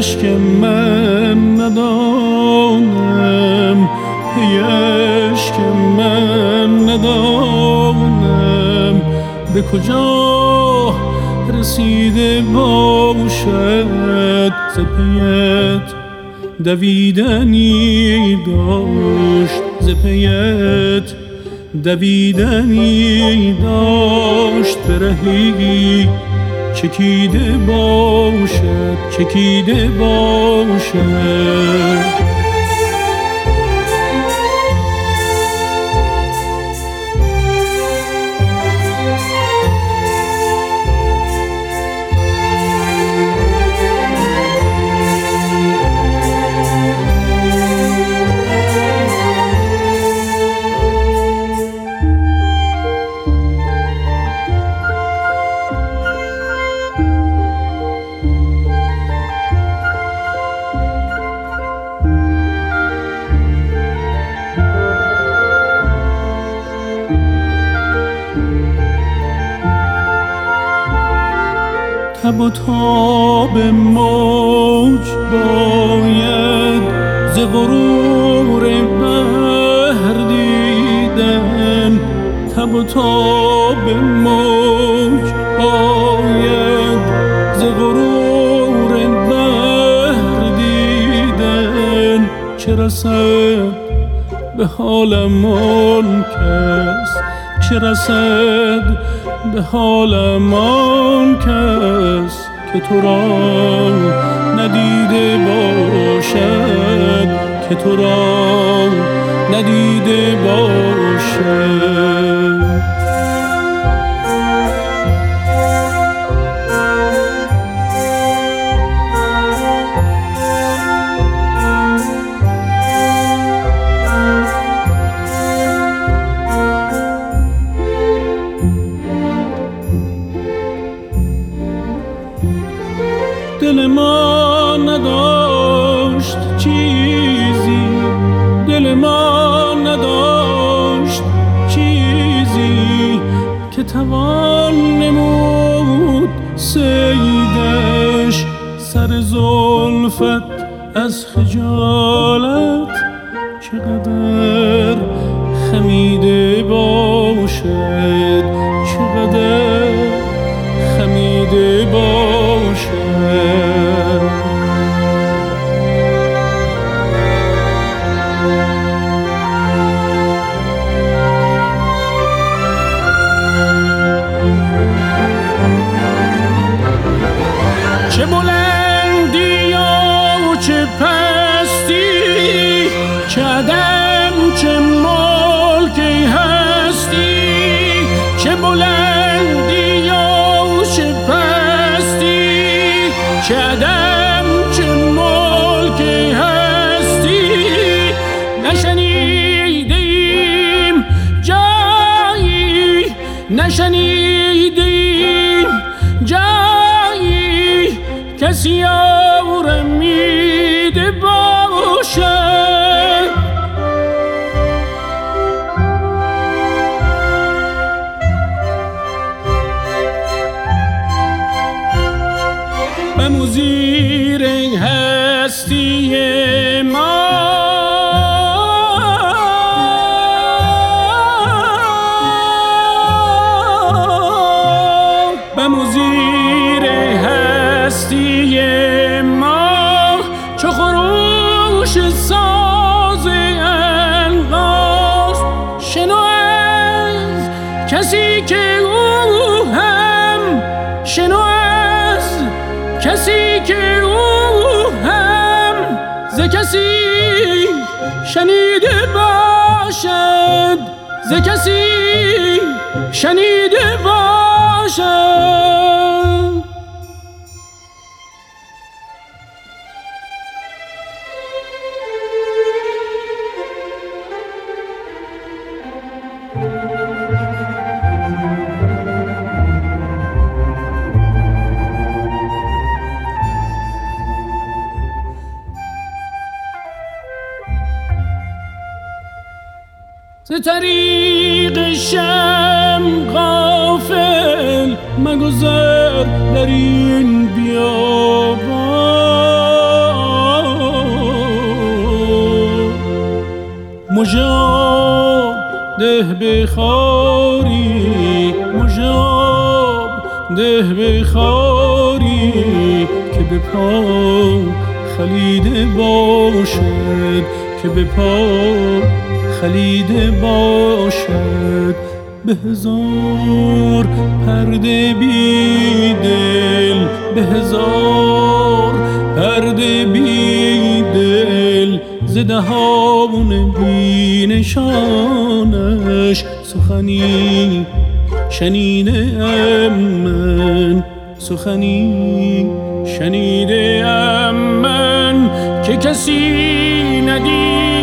عشق من ندانم، پی عشق من ندانم به کجا رسیده باشد. ز پیت دویدنی داشت، ز پیت دویدنی داشت، به رهی چکیده باشد، چکیده باشد. تب و تاب موج باید ز غرور بحر دیدن، تب و تاب موج باید ز غرور بحر دیدن. چه رسد به حالم آن کس، چه رسد به حالم آن کس که تو را ندیده باشد، که تو را ندیده باشد. دل ما نداشت چیزی، دل ما نداشت چیزی که توان نمود صیدش. سر زلفت از خجالت چقدر خمیده باشد، چقدر خمیده باشد. چه بلندی و چه پستی، چه عدم چه ملکی هستی. چه بلندی و چه پستی، چه عدم چه ملکی هستی. نشنیدیم جایی، نشنیدیم جایی کسی آرمیده باشد. بموزیر هستی ما بموزیر هستی ما چو خروش ساز الغاز. شنو از کسی که او هم، شنو از کسی که او هم ز کسی شنیده باشد، ز کسی شنیده باشد. ز طریق شم غافل مگذر در این بیابان. مژاب ده به خاری، مژاب ده به خاری که به پا خلیده باشد، که به پا خلیده باشد. به هزار پرده بی دل، به هزار پرده بی دل، ز دهان بی نشانش سخنی شنیده ام من، سخنی شنیده ام من که کسی ندید